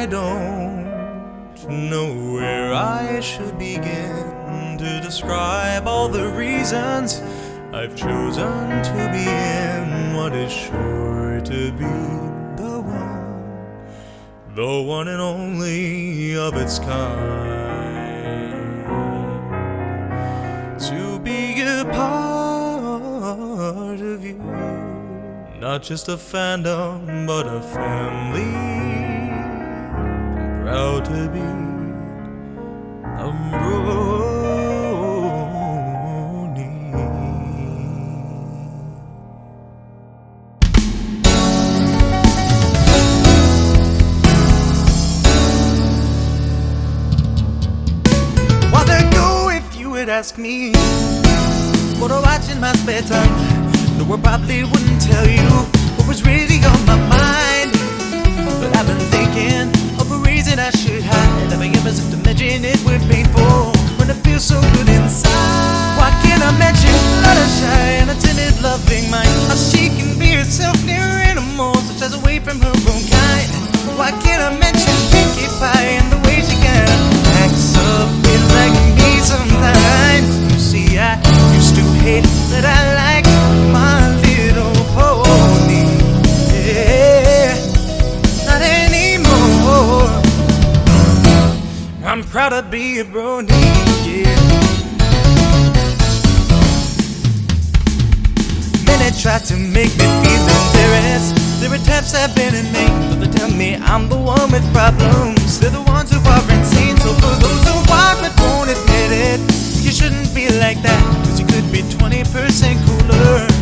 I don't know where I should begin to describe all the reasons I've chosen to be in what is sure to be the one and only of its kind. To be a part of you, not just a fandom, but a family. I'm proud to be a Brony. While there go, if you would ask me what I watch in my spare time, no, I probably wouldn't tell you what was really on my mind. But I've been thinking of a reason I should hide. I've been ever since to mention it would be painful when it feels so good inside. Why can't I mention Fluttershy and a timid, loving mind? How she can be herself near animals, such as away from her own kind. Why can't I mention Pinkie Pie and the way she kind of acts up bit like me sometimes? You see, I used to hate that I like My Little Pony. Yeah, not anymore. I'm proud to be a Brony, yeah. Many try to make me feel embarrassed. There are taps I've been in me, but they tell me I'm the one with problems. They're the ones who are insane. So for those who are but won't admit it, you shouldn't be like that, 'cause you could be 20% cooler.